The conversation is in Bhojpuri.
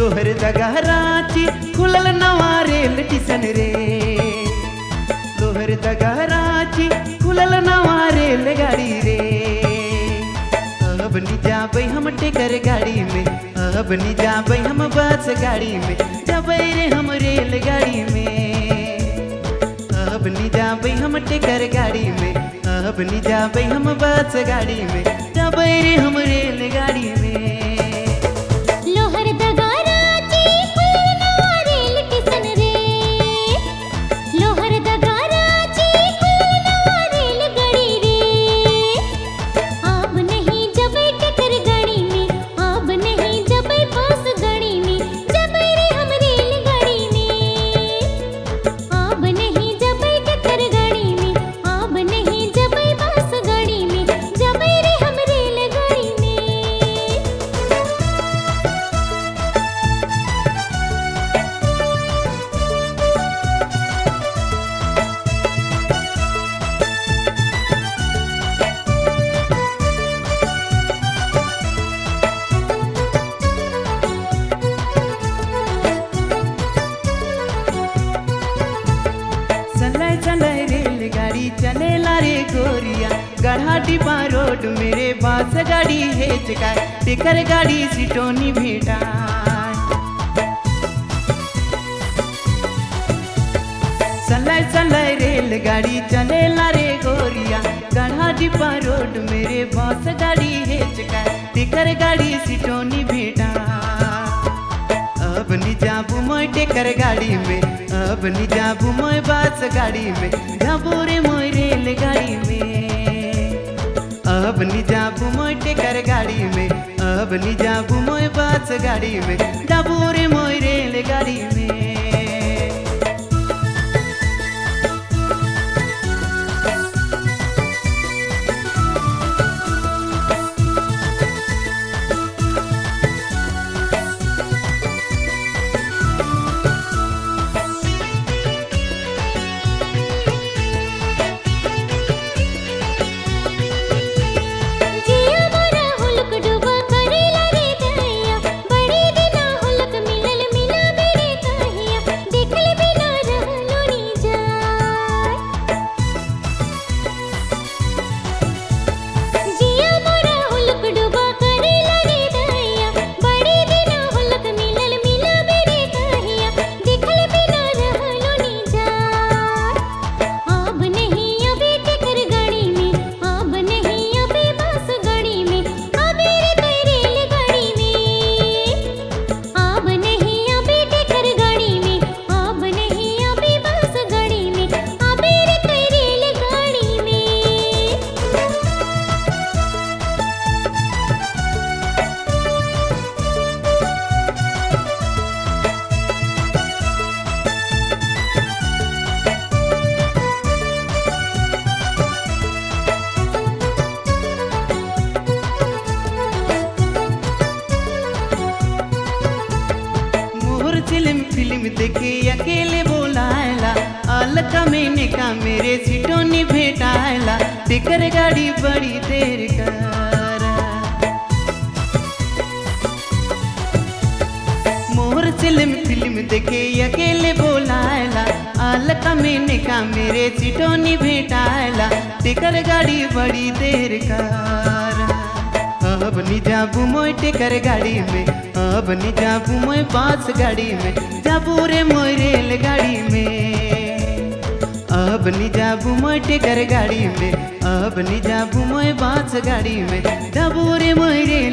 लोहर दगहराची खुलल नवा रेल टिसन रे। लोहर दगहराची खुलल नवा रेल गाड़ी रे। अब नी जाबै हम टेकर गाड़ी में, अब नी जाबै हम बस गाड़ी में, जबै रे हम रेल गाड़ी में। अब नी जाबै हम टेकर गाड़ी में, अब नी जाबै हम बस गाड़ी में, जबै रे हम रेल गाड़ी में। रेलगाड़ी चलेला रे गोरिया, गढ़ा डिब्बा रोड मेरे बस गाड़ी हेचकाय, टेकर गाड़ी सिटोनी भेटा। चलाय चलाय रेलगाड़ी चलेला रे गोरिया, गढ़ा डिब्बा रोड मेरे बस गाड़ी हेचकाय, टेकर गाड़ी सिटोनी भेटा। अब नी जाबू मैं टेकर गाड़ी में, अब नी जाबू मैं बस गाड़ी में, जाबू रे मैं रेल गाड़ी में। अब नी जाबू मैं टेकर गाड़ी में, अब नी जाबू मैं बस गाड़ी में, जाबू रे मैं रेल गाड़ी में। फिल्म देखे अकेले बोलायला, अलका मैंने का मेरे सिटोनी भेटायला, टेकर गाड़ी बड़ी देर कर। मोर फिल्म देखे अकेले बोलायला, अलका मैंने का मेरे सिटोनी भेटायला, टेकर गाड़ी बड़ी देर कर। अब नी जाबू मैं टेकर गाड़ी में, अब नी जाबू मैं बस गाड़ी में, जाबू रे मैं रेल गाड़ी में। अब नी जाबू मैं टेकर गाड़ी में, अब नी जाबू मैं बस गाड़ी में, जाबू रे मैं रेल